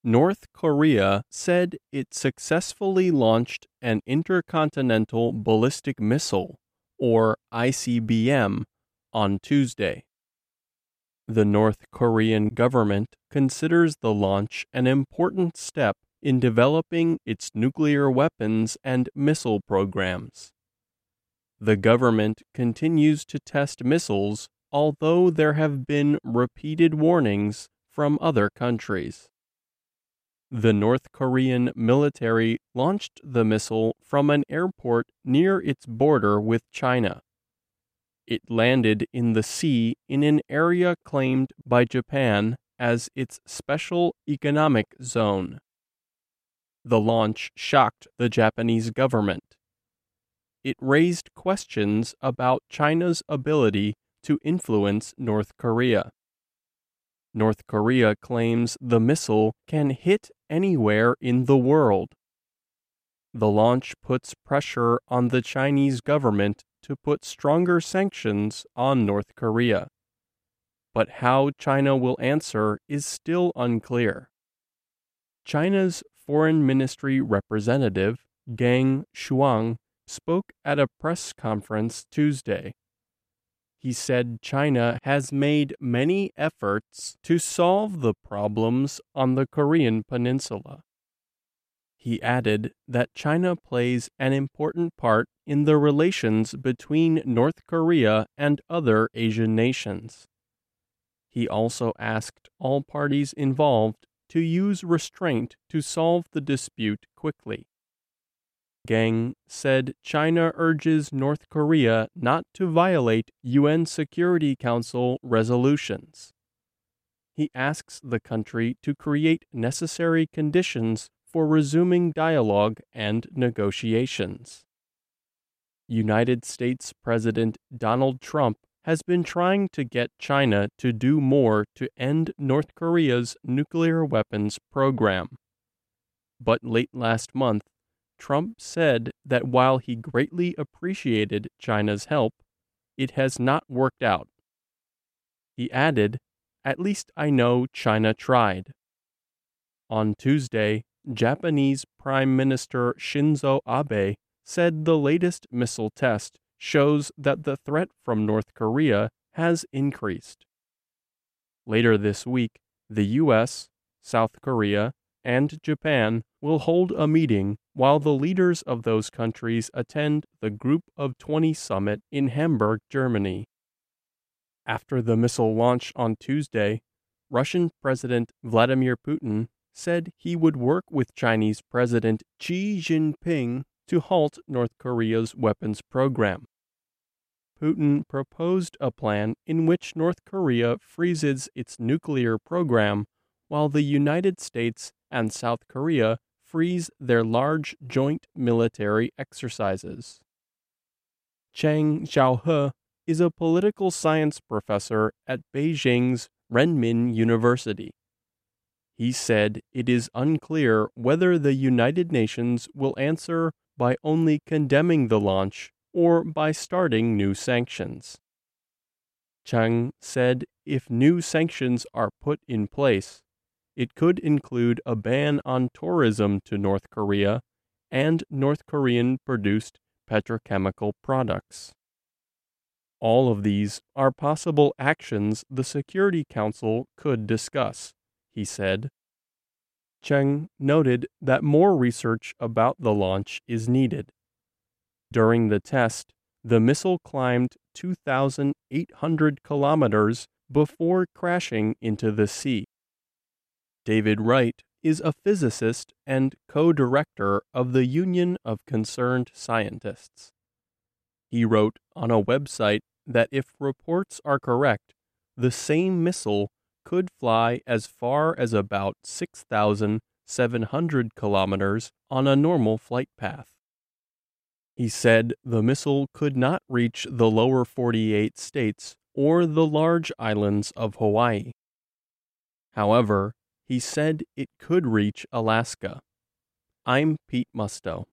North Korea said it successfully launched an intercontinental ballistic missile, or ICBM, on Tuesday. The North Korean government considers the launch an important step in developing its nuclear weapons and missile programs. The government continues to test missiles, although there have been repeated warnings from other countries. The North Korean military launched the missile from an airport near its border with China. It landed in the sea in an area claimed by Japan as its special economic zone. The launch shocked the Japanese government. It raised questions about China's ability to influence North Korea. North Korea claims the missile can hit anywhere in the world. The launch puts pressure on the Chinese government to put stronger sanctions on North Korea. But how China will answer is still unclear. China's Foreign Ministry representative, Geng Shuang, spoke at a press conference Tuesday. He said China has made many efforts to solve the problems on the Korean peninsula. He added that China plays an important part in the relations between North Korea and other Asian nations. He also asked all parties involved to use restraint to solve the dispute quickly. Geng said China urges North Korea not to violate UN Security Council resolutions. He asks the country to create necessary conditions for resuming dialogue and negotiations. United States President Donald Trump has been trying to get China to do more to end North Korea's nuclear weapons program. But late last month, Trump said that while he greatly appreciated China's help, it has not worked out. He added, "At least I know China tried." On Tuesday, Japanese Prime Minister Shinzo Abe said the latest missile test shows that the threat from North Korea has increased. Later this week, the U.S., South Korea, and Japan will hold a meeting while the leaders of those countries attend the Group of 20 summit in Hamburg, Germany. After the missile launch on Tuesday, Russian President Vladimir Putin said he would work with Chinese President Xi Jinping to halt North Korea's weapons program. Putin proposed a plan in which North Korea freezes its nuclear program while the United States and South Korea freeze their large joint military exercises. Chang Xiaohe is a political science professor at Beijing's Renmin University. He said it is unclear whether the United Nations will answer by only condemning the launch or by starting new sanctions. Chang said if new sanctions are put in place, it could include a ban on tourism to North Korea and North Korean-produced petrochemical products. All of these are possible actions the Security Council could discuss, he said. Cheng noted that more research about the launch is needed. During the test, the missile climbed 2,800 kilometers before crashing into the sea. David Wright is a physicist and co-director of the Union of Concerned Scientists. He wrote on a website that if reports are correct, the same missile could fly as far as about 6,700 kilometers on a normal flight path. He said the missile could not reach the lower 48 states or the large islands of Hawaii. However, he said it could reach Alaska. I'm Pete Musto.